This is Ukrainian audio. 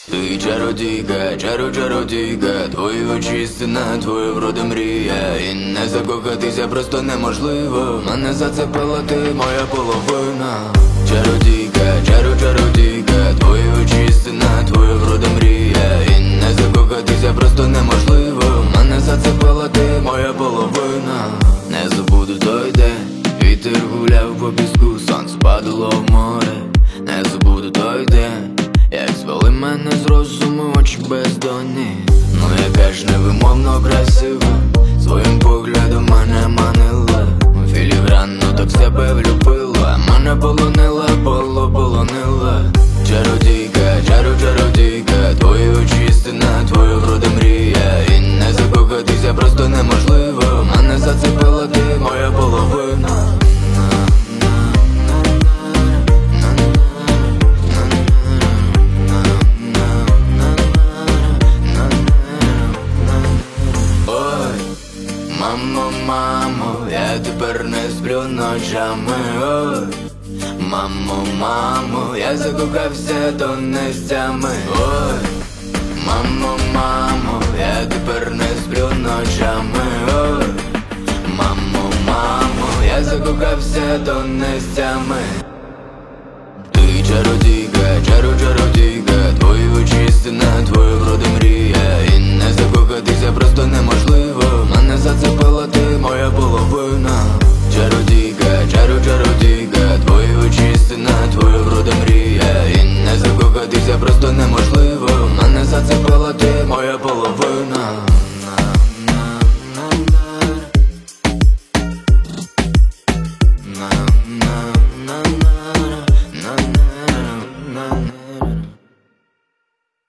Ти чародійка, чародійка, твої очі стіна, твоя врода мрія. І не закохатися просто неможливо. Мене зацепила ти, моя половина. Чародійка, чародійка, твої очі стіна, твоя врода мрія. І не закохатися просто неможливо. Мене зацепила ти, моя половина. Не забуду той день, вітер гуляв по піску, сонце падало в море. Не забуду той день, як звели мене з розуму очі бездонні. Ну яка ж невимовно красива, своїм поглядом мене манила. Філігранно так себе влюбила, мене полонила, полонила. Чародійка, чародійка, твої очі стіна, твоя врода мрія. І не закохатися просто неможливо. Мене зацепила ти, моя половина. Мамо, я тепер не сплю ночами. Ой, мамо, я закохався до нестями. Ой, мамо, я тепер не сплю ночами. Ой, мамо, я закохався до нестями. Ти чародійка,